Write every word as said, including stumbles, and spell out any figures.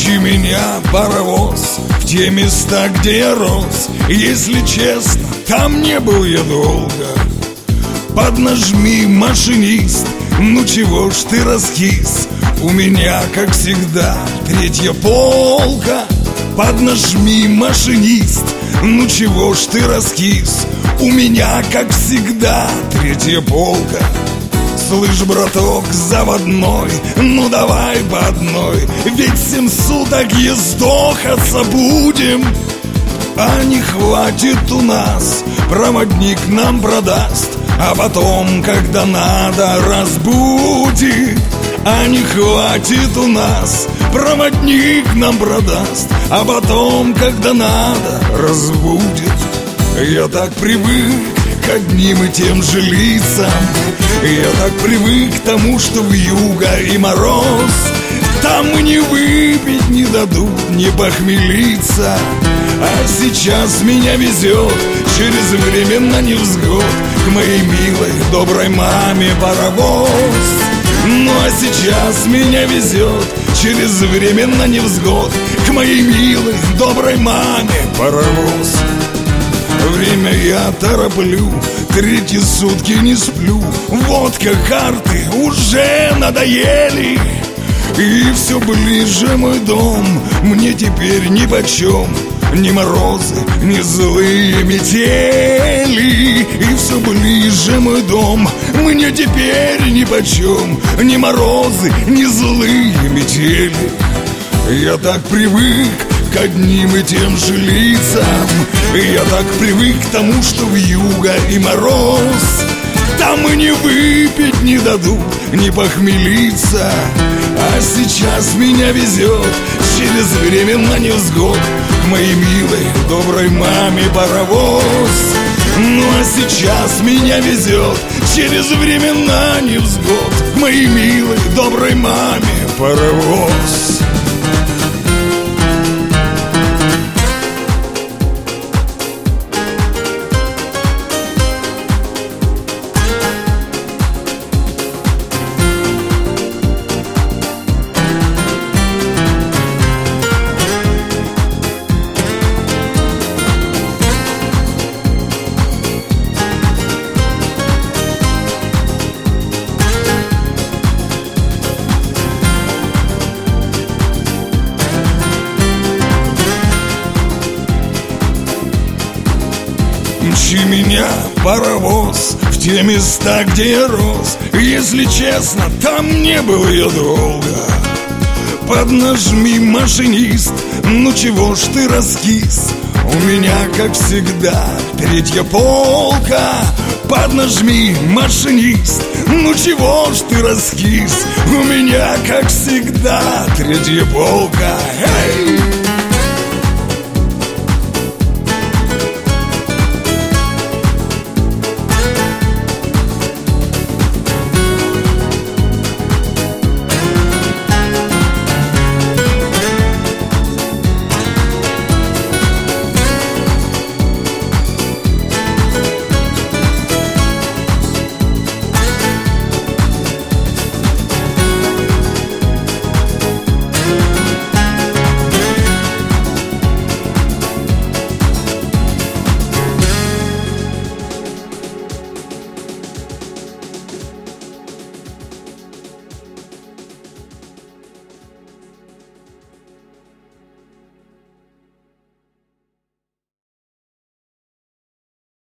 Мчи меня, паровоз, в те места, где я рос. Если честно, там не был я долго. Поднажми, машинист, ну чего ж ты раскис? У меня, как всегда, третья полка. Поднажми, машинист, ну чего ж ты раскис? У меня, как всегда, третья полка. Слышь, браток, заводной, ну давай по одной, ведь семь суток ездохаться будем. А не хватит у нас, проводник нам продаст, а потом, когда надо, разбудит. А не хватит у нас, проводник нам продаст, а потом, когда надо, разбудит. Я так привык к одним и тем же лицам, я так привык к тому, что вьюга и мороз, там мне выпить не дадут, не похмелиться. А сейчас меня везет через временно невзгод к моей милой, доброй маме паровоз. Ну а сейчас меня везет через временно невзгод к моей милой, доброй маме паровоз. Время я тороплю, третьи сутки не сплю, водка, карты уже надоели. И все ближе мой дом, мне теперь нипочем ни морозы, ни злые метели. И все ближе мой дом, мне теперь нипочем ни морозы, ни злые метели. Я так привык к одним и тем же лицам, я так привык к тому, что вьюга и мороз, там и не выпить не дадут, не похмелиться. А сейчас меня везет через временно невзгод к моей милой, доброй маме паровоз. Ну а сейчас меня везет через времена невзгод к моей милой, доброй маме паровоз. Мчи меня, паровоз, в те места, где я рос. Если честно, там не был я долго. Поднажми, машинист, ну чего ж ты раскис? У меня, как всегда, третья полка. Поднажми, машинист, ну чего ж ты раскис? У меня, как всегда, третья полка. Эй!